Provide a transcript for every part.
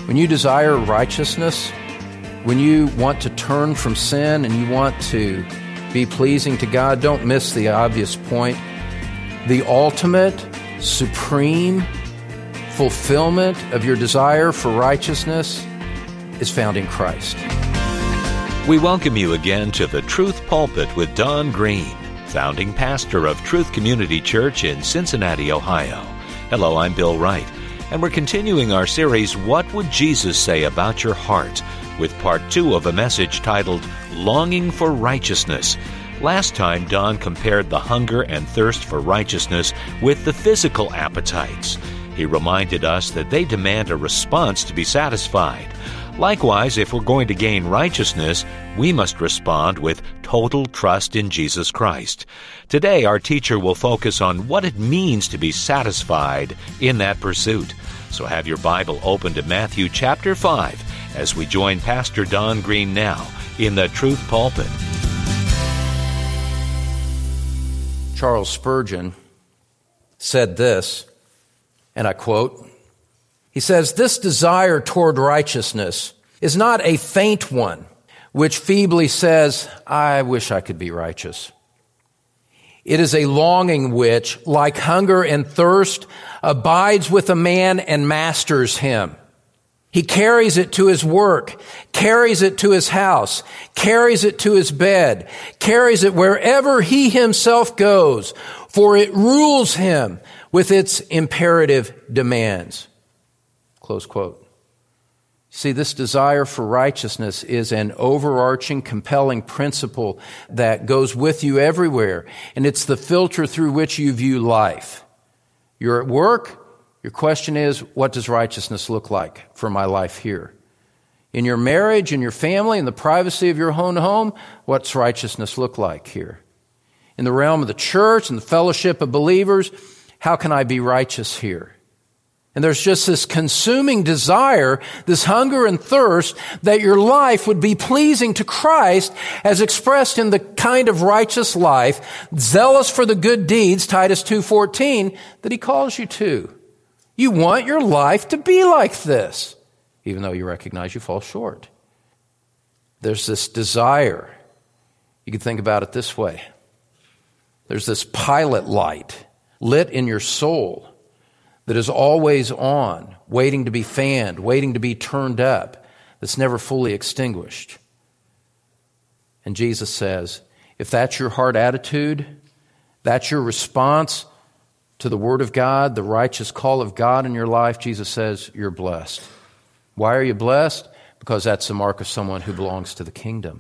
When you desire righteousness, when you want to turn from sin and you want to be pleasing to God, don't miss the obvious point. The ultimate, supreme fulfillment of your desire for righteousness is found in Christ. We welcome you again to the Truth Pulpit with Don Green, founding pastor of Truth Community Church in Cincinnati, Ohio. Hello, I'm Bill Wright, and we're continuing our series, What Would Jesus Say About Your Heart?, with part 2 of a message titled, Longing for Righteousness. Last time, Don compared the hunger and thirst for righteousness with the physical appetites. He reminded us that they demand a response to be satisfied. Likewise, if we're going to gain righteousness, we must respond with total trust in Jesus Christ. Today, our teacher will focus on what it means to be satisfied in that pursuit. So have your Bible open to Matthew chapter 5 as we join Pastor Don Green now in the Truth Pulpit. Charles Spurgeon said this, and I quote, he says, "This desire toward righteousness is not a faint one, which feebly says, I wish I could be righteous. It is a longing which, like hunger and thirst, abides with a man and masters him. He carries it to his work, carries it to his house, carries it to his bed, carries it wherever he himself goes, for it rules him with its imperative demands." Close quote. See, this desire for righteousness is an overarching, compelling principle that goes with you everywhere, and it's the filter through which you view life. You're at work. Your question is, what does righteousness look like for my life here? In your marriage, in your family, in the privacy of your own home, what's righteousness look like here? In the realm of the church and the fellowship of believers, how can I be righteous here? And there's just this consuming desire, this hunger and thirst that your life would be pleasing to Christ as expressed in the kind of righteous life, zealous for the good deeds, Titus 2:14, that he calls you to. You want your life to be like this, even though you recognize you fall short. There's this desire. You can think about it this way. There's this pilot light lit in your soul that is always on, waiting to be fanned, waiting to be turned up, that's never fully extinguished. And Jesus says, if that's your heart attitude, that's your response to the Word of God, the righteous call of God in your life, Jesus says, you're blessed. Why are you blessed? Because that's the mark of someone who belongs to the kingdom.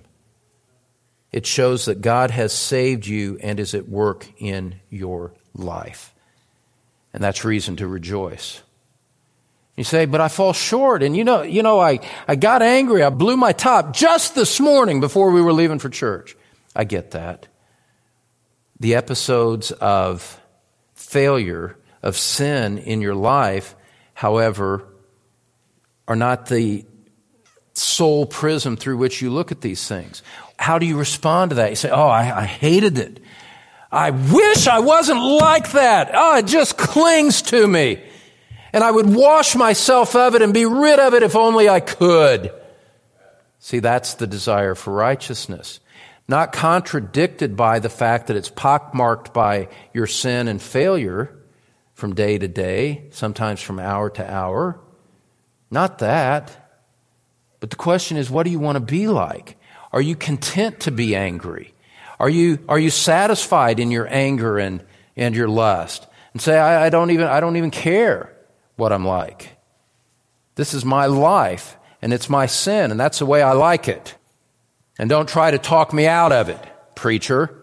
It shows that God has saved you and is at work in your life. And that's reason to rejoice. You say, but I fall short. And I got angry. I blew my top just this morning before we were leaving for church. I get that. The episodes of failure, of sin in your life, however, are not the sole prism through which you look at these things. How do you respond to that? You say, I hated it. I wish I wasn't like that. It just clings to me. And I would wash myself of it and be rid of it if only I could. See, that's the desire for righteousness. Not contradicted by the fact that it's pockmarked by your sin and failure from day to day, sometimes from hour to hour. Not that. But the question is, what do you want to be like? Are you content to be angry? Are you satisfied in your anger and your lust? And say, I don't even care what I'm like. This is my life, and it's my sin, and that's the way I like it. And don't try to talk me out of it, preacher.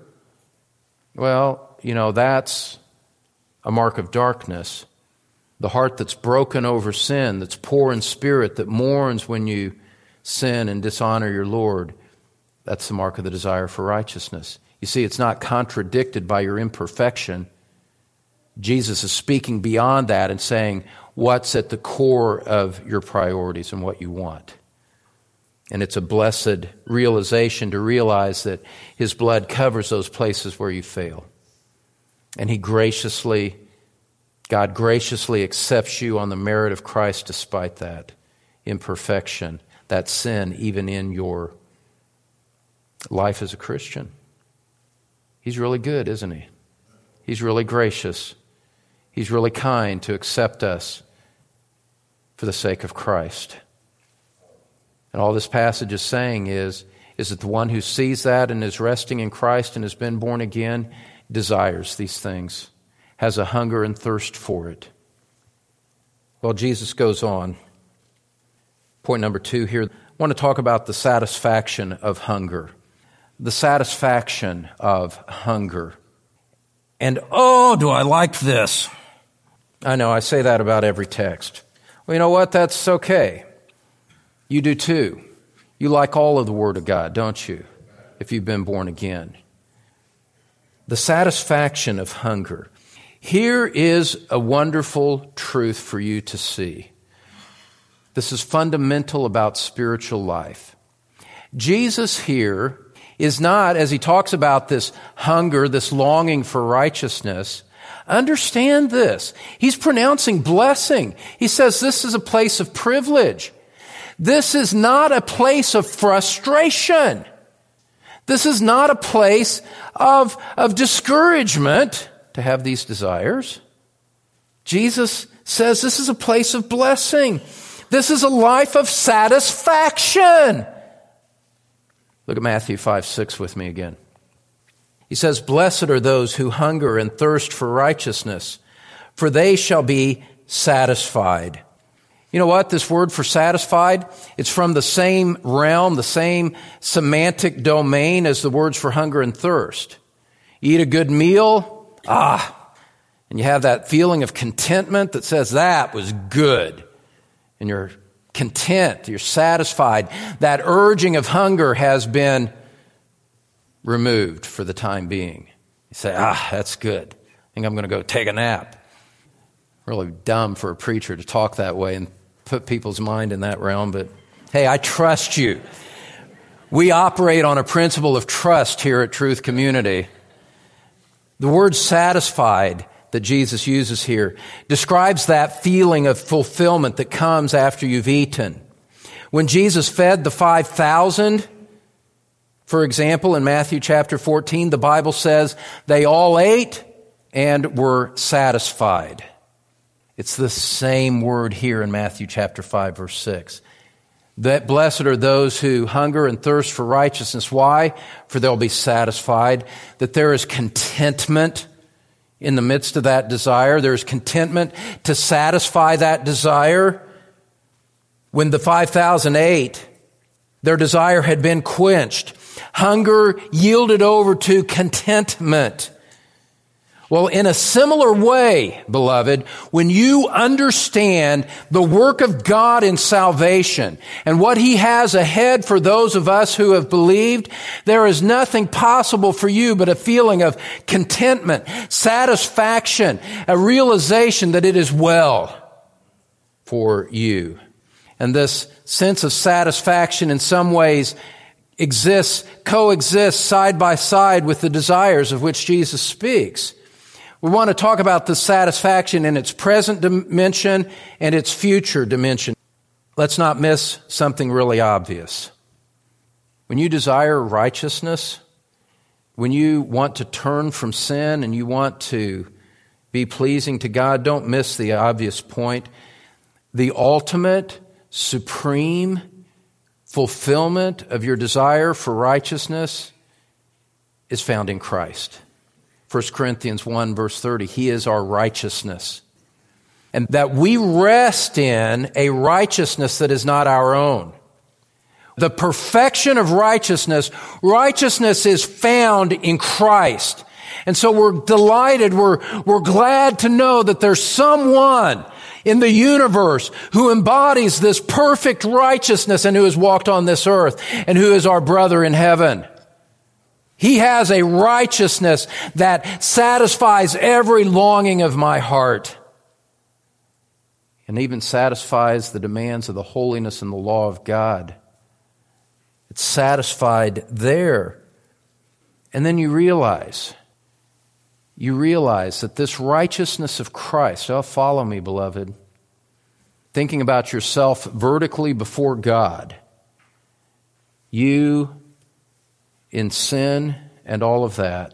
Well, that's a mark of darkness. The heart that's broken over sin, that's poor in spirit, that mourns when you sin and dishonor your Lord, that's the mark of the desire for righteousness. You see, it's not contradicted by your imperfection. Jesus is speaking beyond that and saying what's at the core of your priorities and what you want. And it's a blessed realization to realize that His blood covers those places where you fail. And God graciously accepts you on the merit of Christ despite that. imperfection, that sin, even in your life as a Christian. He's really good, isn't he? He's really gracious. He's really kind to accept us for the sake of Christ. And all this passage is saying is that the one who sees that and is resting in Christ and has been born again desires these things, has a hunger and thirst for it. Well, Jesus goes on. Point number 2 here. I want to talk about the satisfaction of hunger. The satisfaction of hunger. And oh, do I like this. I know, I say that about every text. Well, you know what? That's okay. You do too. You like all of the Word of God, don't you? If you've been born again. The satisfaction of hunger. Here is a wonderful truth for you to see. This is fundamental about spiritual life. Jesus here is not, as he talks about this hunger, this longing for righteousness, understand this. He's pronouncing blessing. He says this is a place of privilege. This is not a place of frustration. This is not a place of discouragement to have these desires. Jesus says this is a place of blessing. This is a life of satisfaction. Look at Matthew 5:6 with me again. He says, "Blessed are those who hunger and thirst for righteousness, for they shall be satisfied." You know what? This word for satisfied, it's from the same realm, the same semantic domain as the words for hunger and thirst. You eat a good meal, and you have that feeling of contentment that says, that was good. And you're content, you're satisfied. That urging of hunger has been removed for the time being. You say, that's good. I think I'm going to go take a nap. Really dumb for a preacher to talk that way and put people's mind in that realm, but hey, I trust you. We operate on a principle of trust here at Truth Community. The word satisfied that Jesus uses here describes that feeling of fulfillment that comes after you've eaten. When Jesus fed the 5,000, for example, in Matthew chapter 14, the Bible says they all ate and were satisfied. It's the same word here in Matthew chapter 5, verse 6. That blessed are those who hunger and thirst for righteousness. Why? For they'll be satisfied. That there is contentment in the midst of that desire. There's contentment to satisfy that desire. When the 5,000 ate, their desire had been quenched. Hunger yielded over to contentment. Well, in a similar way, beloved, when you understand the work of God in salvation and what He has ahead for those of us who have believed, there is nothing possible for you but a feeling of contentment, satisfaction, a realization that it is well for you. And this sense of satisfaction in some ways coexists side by side with the desires of which Jesus speaks. We want to talk about the satisfaction in its present dimension and its future dimension. Let's not miss something really obvious. When you desire righteousness, when you want to turn from sin and you want to be pleasing to God, don't miss the obvious point. The ultimate, supreme fulfillment of your desire for righteousness is found in Christ. 1 Corinthians 1, verse 30, He is our righteousness. And that we rest in a righteousness that is not our own. The perfection of righteousness is found in Christ. And so we're delighted, we're glad to know that there's someone in the universe who embodies this perfect righteousness and who has walked on this earth and who is our brother in heaven. He has a righteousness that satisfies every longing of my heart and even satisfies the demands of the holiness and the law of God. It's satisfied there. And then you realize that this righteousness of Christ, follow me, beloved, thinking about yourself vertically before God, you in sin and all of that,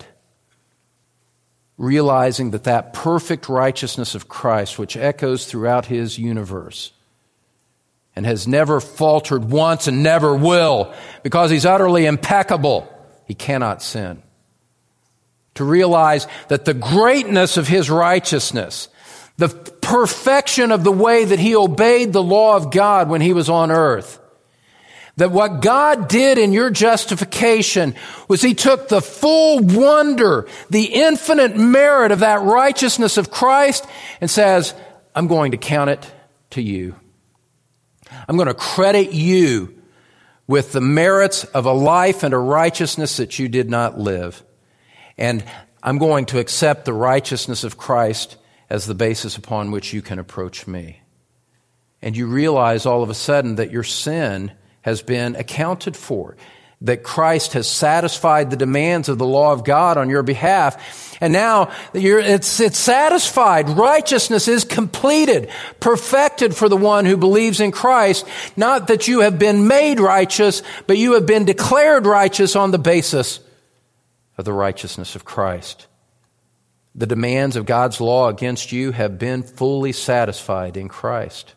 realizing that that perfect righteousness of Christ, which echoes throughout His universe and has never faltered once and never will, because He's utterly impeccable, He cannot sin. To realize that the greatness of His righteousness, the perfection of the way that He obeyed the law of God when He was on earth, that what God did in your justification was He took the full wonder, the infinite merit of that righteousness of Christ and says, I'm going to count it to you. I'm going to credit you with the merits of a life and a righteousness that you did not live. And I'm going to accept the righteousness of Christ as the basis upon which you can approach me. And you realize all of a sudden that your sin has been accounted for, that Christ has satisfied the demands of the law of God on your behalf. And now it's satisfied. Righteousness is completed, perfected for the one who believes in Christ. Not that you have been made righteous, but you have been declared righteous on the basis of the righteousness of Christ. The demands of God's law against you have been fully satisfied in Christ.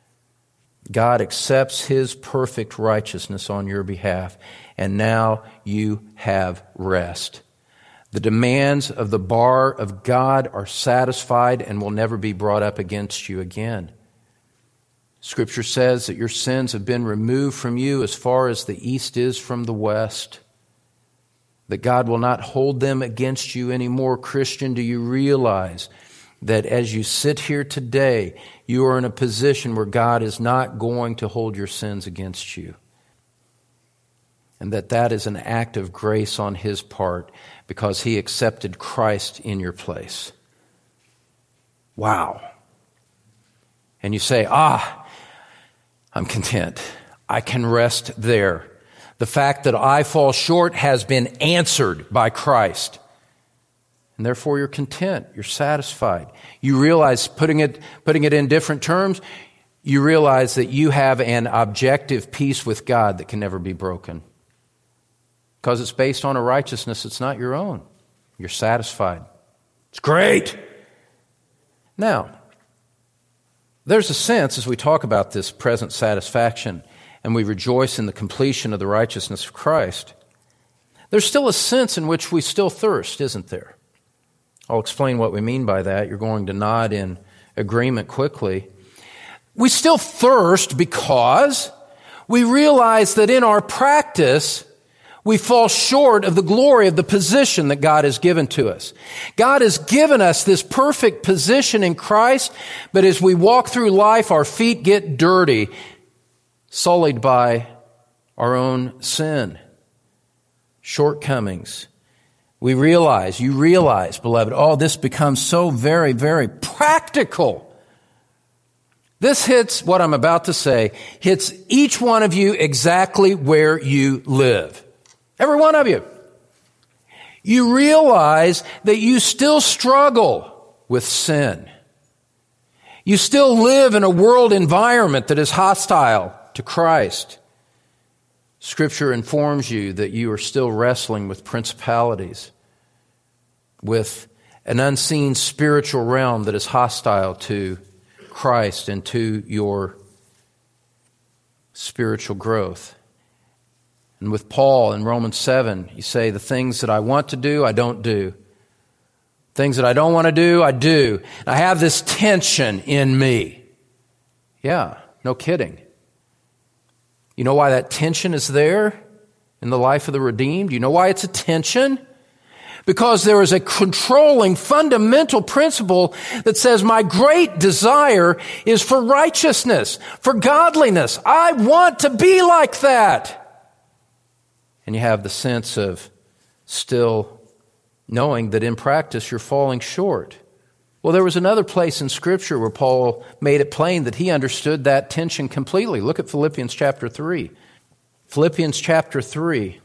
God accepts His perfect righteousness on your behalf, and now you have rest. The demands of the bar of God are satisfied and will never be brought up against you again. Scripture says that your sins have been removed from you as far as the east is from the west, that God will not hold them against you anymore. Christian, do you realize that as you sit here today, you are in a position where God is not going to hold your sins against you? And that is an act of grace on His part because He accepted Christ in your place. Wow. And you say, I'm content. I can rest there. The fact that I fall short has been answered by Christ. And therefore you're content, you're satisfied. You realize, putting it in different terms, you realize that you have an objective peace with God that can never be broken. Because it's based on a righteousness that's not your own. You're satisfied. It's great. Now, there's a sense as we talk about this present satisfaction and we rejoice in the completion of the righteousness of Christ, there's still a sense in which we still thirst, isn't there? I'll explain what we mean by that. You're going to nod in agreement quickly. We still thirst because we realize that in our practice, we fall short of the glory of the position that God has given to us. God has given us this perfect position in Christ, but as we walk through life, our feet get dirty, sullied by our own sin, shortcomings. You realize, beloved, this becomes so very, very practical. This hits what I'm about to say, hits each one of you exactly where you live. Every one of you. You realize that you still struggle with sin. You still live in a world environment that is hostile to Christ. Scripture informs you that you are still wrestling with principalities, with an unseen spiritual realm that is hostile to Christ and to your spiritual growth. And with Paul in Romans 7, you say, the things that I want to do, I don't do. Things that I don't want to do, I do. And I have this tension in me. Yeah, no kidding. You know why that tension is there in the life of the redeemed? You know why it's a tension? Because there is a controlling fundamental principle that says my great desire is for righteousness, for godliness. I want to be like that. And you have the sense of still knowing that in practice you're falling short. Well, there was another place in Scripture where Paul made it plain that he understood that tension completely. Look at Philippians chapter 3. Philippians chapter 3.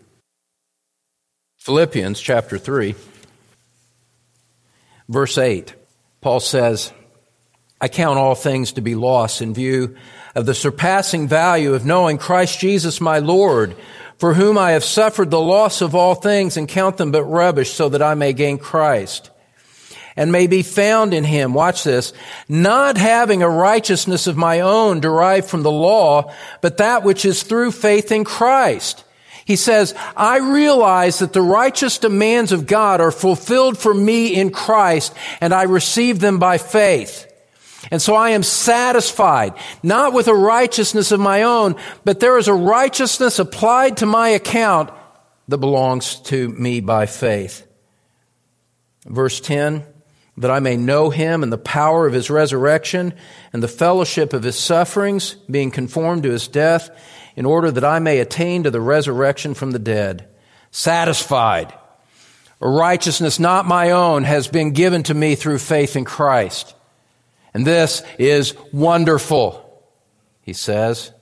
Philippians chapter 3, verse 8. Paul says, I count all things to be loss in view of the surpassing value of knowing Christ Jesus my Lord, for whom I have suffered the loss of all things and count them but rubbish, so that I may gain Christ and may be found in him. Watch this. Not having a righteousness of my own derived from the law, but that which is through faith in Christ. He says, I realize that the righteous demands of God are fulfilled for me in Christ, and I receive them by faith. And so I am satisfied, not with a righteousness of my own, but there is a righteousness applied to my account that belongs to me by faith. Verse 10, that I may know him and the power of his resurrection and the fellowship of his sufferings, being conformed to his death, in order that I may attain to the resurrection from the dead. Satisfied. A righteousness not my own has been given to me through faith in Christ. And this is wonderful, he says.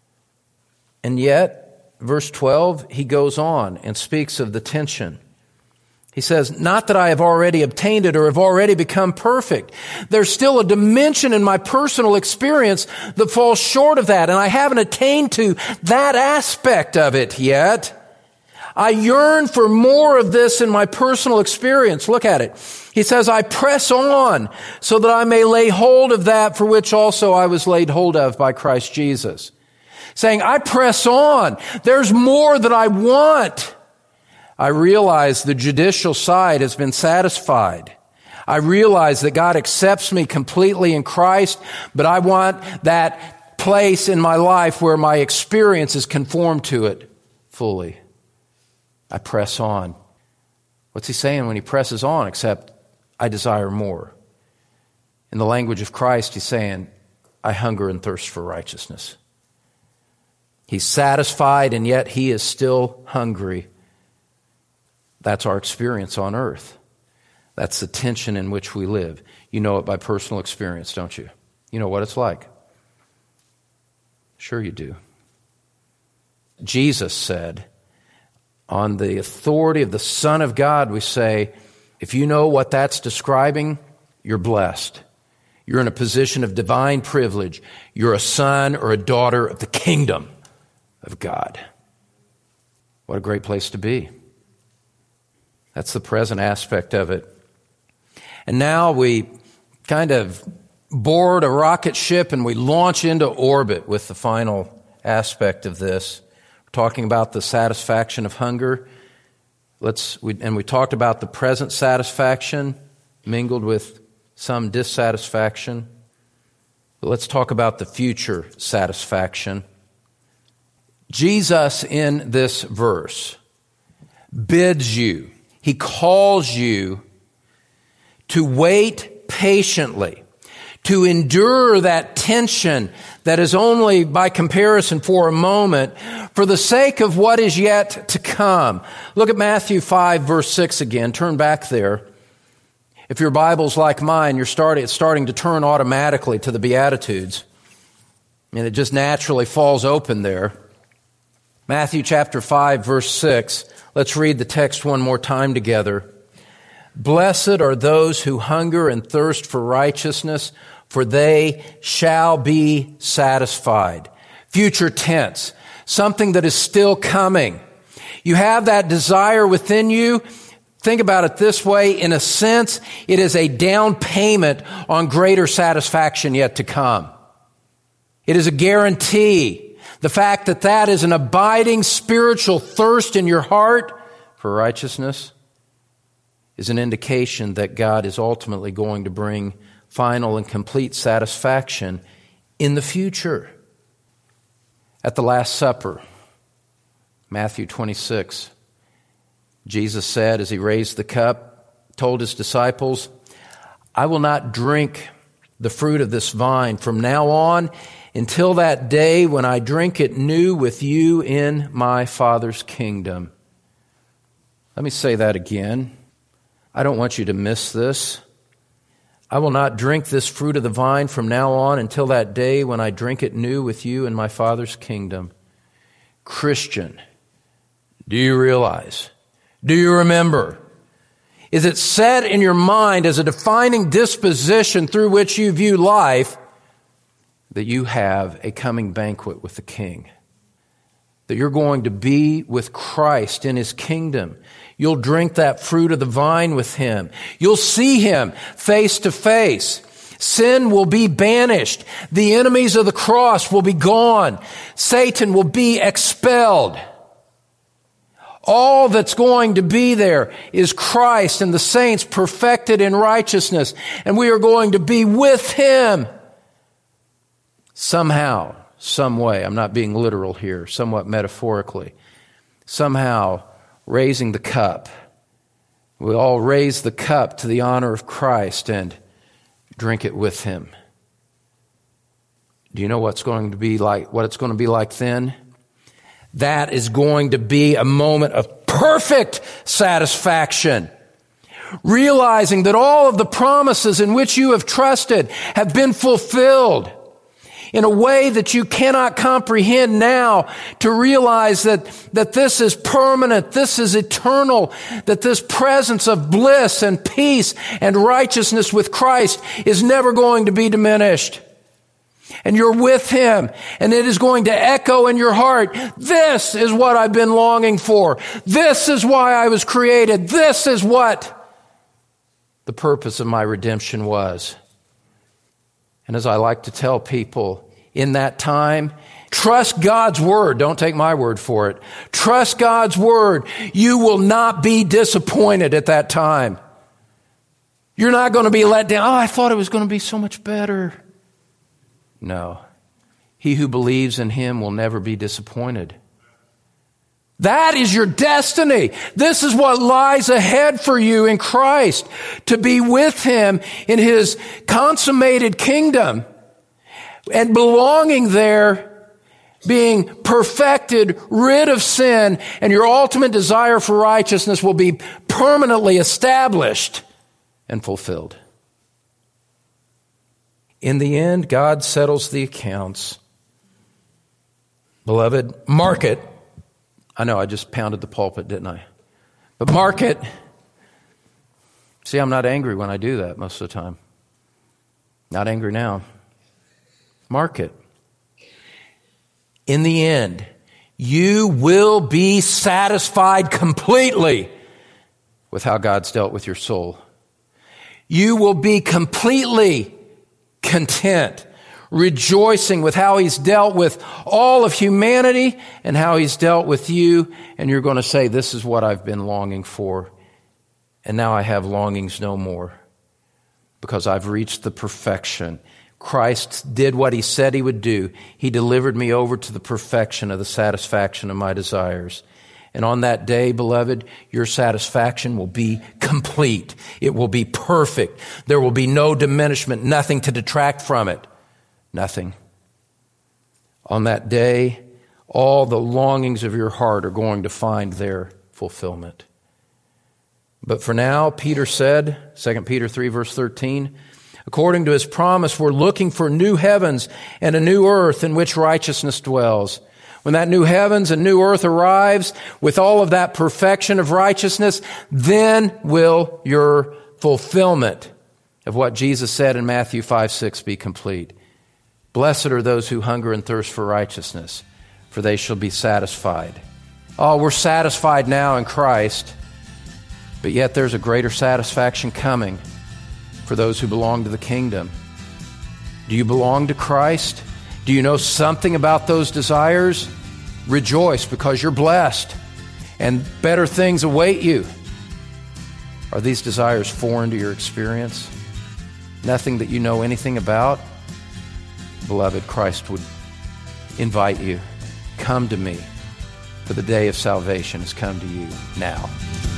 And yet, verse 12, he goes on and speaks of the tension. He says, not that I have already obtained it or have already become perfect. There's still a dimension in my personal experience that falls short of that, and I haven't attained to that aspect of it yet. I yearn for more of this in my personal experience. Look at it. He says, I press on so that I may lay hold of that for which also I was laid hold of by Christ Jesus. Saying, I press on. There's more that I want. I realize the judicial side has been satisfied. I realize that God accepts me completely in Christ, but I want that place in my life where my experience is conformed to it fully. I press on. What's he saying when he presses on? Except, I desire more. In the language of Christ, he's saying, I hunger and thirst for righteousness. He's satisfied, and yet he is still hungry. That's our experience on earth. That's the tension in which we live. You know it by personal experience, don't you? You know what it's like. Sure you do. Jesus said, on the authority of the Son of God, we say, if you know what that's describing, you're blessed. You're in a position of divine privilege. You're a son or a daughter of the kingdom of God. What a great place to be. That's the present aspect of it. And now we kind of board a rocket ship and we launch into orbit with the final aspect of this. We're talking about the satisfaction of hunger. We talked about the present satisfaction mingled with some dissatisfaction. But let's talk about the future satisfaction. Jesus in this verse bids you, he calls you to wait patiently, to endure that tension that is only by comparison for a moment, for the sake of what is yet to come. Look at Matthew 5, verse 6 again. Turn back there. If your Bible's like mine, it's starting to turn automatically to the Beatitudes, and it just naturally falls open there. Matthew chapter 5, verse 6. Let's read the text one more time together. Blessed are those who hunger and thirst for righteousness, for they shall be satisfied. Future tense, something that is still coming. You have that desire within you. Think about it this way. In a sense, it is a down payment on greater satisfaction yet to come. It is a guarantee. The fact that that is an abiding spiritual thirst in your heart for righteousness is an indication that God is ultimately going to bring final and complete satisfaction in the future. At the Last Supper, Matthew 26, Jesus said as he raised the cup, told his disciples, I will not drink the fruit of this vine from now on until that day when I drink it new with you in my Father's kingdom. Let me say that again. I don't want you to miss this. I will not drink this fruit of the vine from now on until that day when I drink it new with you in my Father's kingdom. Christian, do you realize? Do you remember? Is it set in your mind as a defining disposition through which you view life that you have a coming banquet with the King? That you're going to be with Christ in His kingdom. You'll drink that fruit of the vine with Him. You'll see Him face to face. Sin will be banished. The enemies of the cross will be gone. Satan will be expelled. All that's going to be there is Christ and the saints perfected in righteousness. And we are going to be with Him. Somehow, some way, I'm not being literal here, somewhat metaphorically. Somehow, raising the cup. We all raise the cup to the honor of Christ and drink it with Him. Do you know what it's going to be like then? That is going to be a moment of perfect satisfaction. Realizing that all of the promises in which you have trusted have been fulfilled in a way that you cannot comprehend now, to realize that this is permanent, this is eternal, that this presence of bliss and peace and righteousness with Christ is never going to be diminished. And you're with Him, and it is going to echo in your heart, this is what I've been longing for. This is why I was created. This is what the purpose of my redemption was. And as I like to tell people, in that time, trust God's Word. Don't take my word for it. Trust God's Word. You will not be disappointed at that time. You're not going to be let down. Oh, I thought it was going to be so much better. No. He who believes in Him will never be disappointed. That is your destiny. This is what lies ahead for you in Christ. To be with Him in His consummated kingdom. And belonging there, being perfected, rid of sin, and your ultimate desire for righteousness will be permanently established and fulfilled. In the end, God settles the accounts. Beloved, mark it. I know I just pounded the pulpit, didn't I? But mark it. See, I'm not angry when I do that most of the time. Not angry now. Mark it. In the end, you will be satisfied completely with how God's dealt with your soul. You will be completely content, rejoicing with how He's dealt with all of humanity and how He's dealt with you. And you're going to say, this is what I've been longing for. And now I have longings no more because I've reached the perfection. Christ did what He said He would do. He delivered me over to the perfection of the satisfaction of my desires. And on that day, beloved, your satisfaction will be complete. It will be perfect. There will be no diminishment, nothing to detract from it. Nothing. On that day, all the longings of your heart are going to find their fulfillment. But for now, Peter said, 2 Peter 3 verse 13, according to His promise, we're looking for new heavens and a new earth in which righteousness dwells. When that new heavens and new earth arrives with all of that perfection of righteousness, then will your fulfillment of what Jesus said in Matthew 5:6 be complete. Blessed are those who hunger and thirst for righteousness, for they shall be satisfied. Oh, we're satisfied now in Christ, but yet there's a greater satisfaction coming for those who belong to the kingdom. Do you belong to Christ? Do you know something about those desires? Rejoice because you're blessed and better things await you. Are these desires foreign to your experience? Nothing that you know anything about? Beloved, Christ would invite you. Come to me, for the day of salvation has come to you now.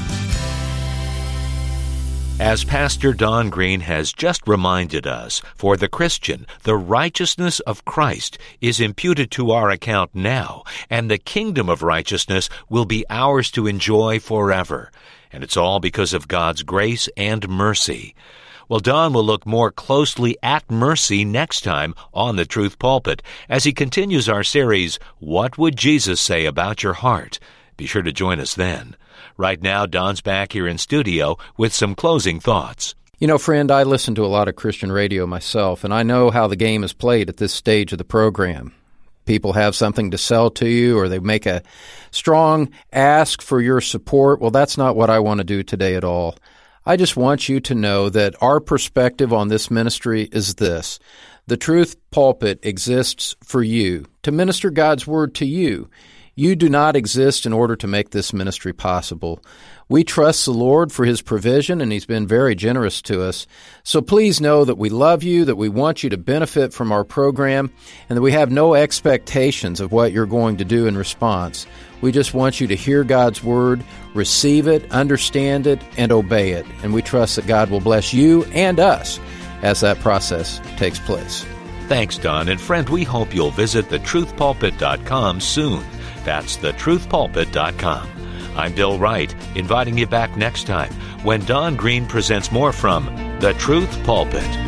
As Pastor Don Green has just reminded us, for the Christian, the righteousness of Christ is imputed to our account now, and the kingdom of righteousness will be ours to enjoy forever. And it's all because of God's grace and mercy. Well, Don will look more closely at mercy next time on the Truth Pulpit as he continues our series, What Would Jesus Say About Your Heart? Be sure to join us then. Right now, Don's back here in studio with some closing thoughts. You know, friend, I listen to a lot of Christian radio myself, and I know how the game is played at this stage of the program. People have something to sell to you, or they make a strong ask for your support. Well, that's not what I want to do today at all. I just want you to know that our perspective on this ministry is this. The Truth Pulpit exists for you, to minister God's Word to you. You do not exist in order to make this ministry possible. We trust the Lord for His provision, and He's been very generous to us. So please know that we love you, that we want you to benefit from our program, and that we have no expectations of what you're going to do in response. We just want you to hear God's Word, receive it, understand it, and obey it. And we trust that God will bless you and us as that process takes place. Thanks, Don. And friend, we hope you'll visit thetruthpulpit.com soon. That's thetruthpulpit.com. I'm Bill Wright, inviting you back next time when Don Green presents more from The Truth Pulpit.